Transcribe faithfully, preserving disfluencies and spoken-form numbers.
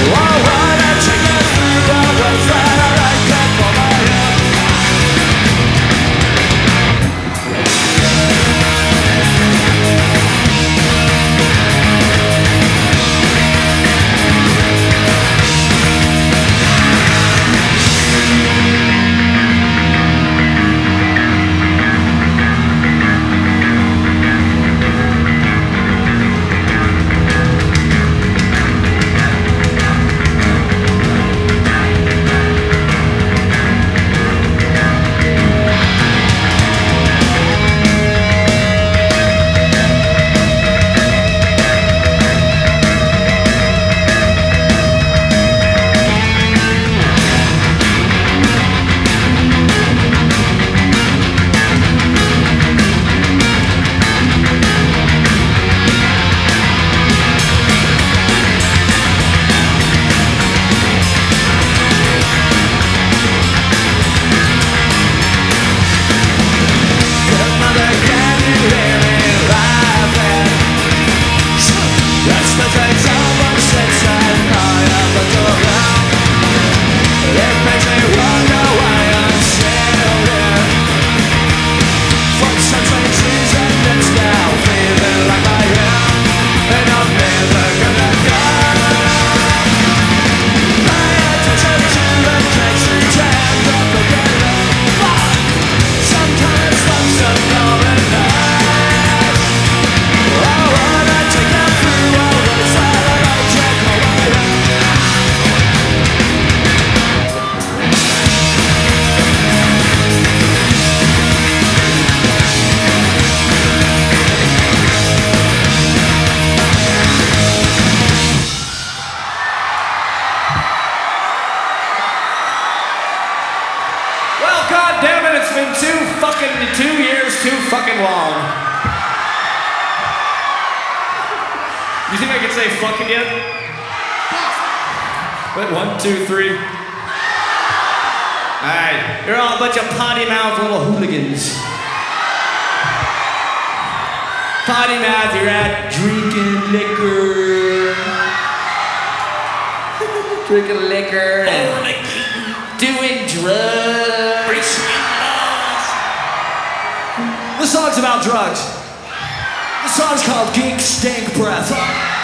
Two years too fucking long. You think I can say fucking yet? Wait, one, two, three. Alright, you're all a bunch of potty mouth little hooligans. Potty mouth, you're out drinking liquor. Drinking liquor and doing drugs. The song's about drugs. The song's called Geek Stank Breath.